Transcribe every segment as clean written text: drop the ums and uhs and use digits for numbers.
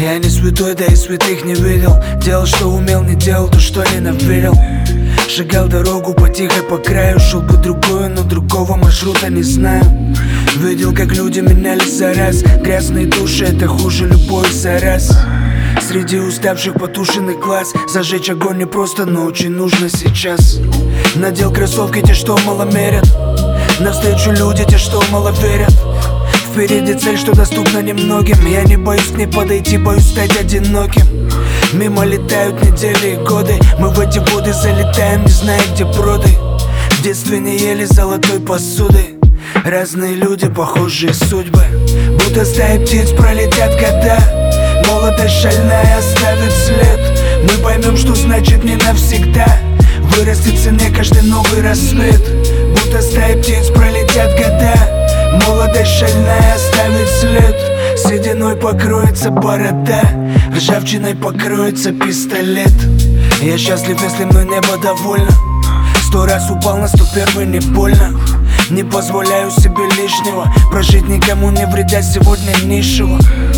Я не святой, да и святых не видел. Делал, что умел, не делал то, что ненавидел. Шагал дорогу по тихой по краю. Шел по другую, но другого маршрута не знаю. Видел, как люди менялись за раз. Грязные души, это хуже любой зараз. Среди уставших потушенных глаз зажечь огонь не просто, но очень нужно сейчас. Надел кроссовки те, что мало мерят. Навстречу люди, те, что мало верят. Впереди цель, что доступна немногим. Я не боюсь к ней подойти, боюсь стать одиноким. Мимо летают недели и годы. Мы в эти воды залетаем, не зная, где броды. В детстве не ели золотой посуды. Разные люди, похожие судьбы. Будто стаи птиц пролетят года. Молодость шальная оставит след. Мы поймем, что значит не навсегда. Вырастет в цене каждый новый рассвет. Будто стаи птиц пролетят года. Молодость шальная оставит след. Сединой покроется борода. Ржавчиной покроется пистолет. Я счастлив, если мной небо довольно. 100 раз упал на 101, не больно. Не позволяю себе лишнего. Прожить никому не вредя сегодня низшего.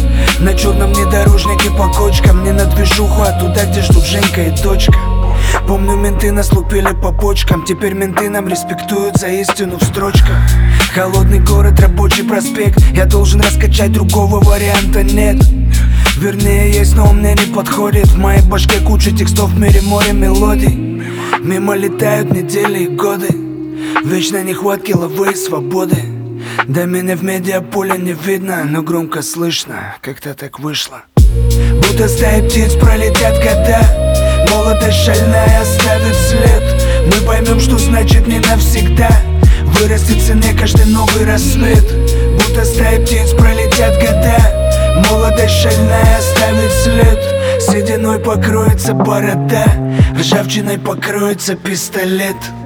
На черном внедорожнике по кочкам. Не на движуху, а туда, где ждут Женька и дочка. Помню, менты нас лупили по почкам. Теперь менты нам респектуют за истину в строчках. Холодный город, рабочий проспект. Я должен раскачать, другого варианта нет. Вернее есть, но он мне не подходит. В моей башке куча текстов, в мире море мелодий. Мимо летают недели и годы. Вечной нехватки лавы и свободы. Да меня в медиаполе не видно, но громко слышно. Как-то так вышло. Будто стаи птиц пролетят года. Молодость шальная оставит след. Мы поймем, что значит не навсегда. Вырастет в цене каждый новый рассвет. Будто стаи птиц пролетят года. Молодость шальная оставит след. Сединой покроется борода. Ржавчиной покроется пистолет.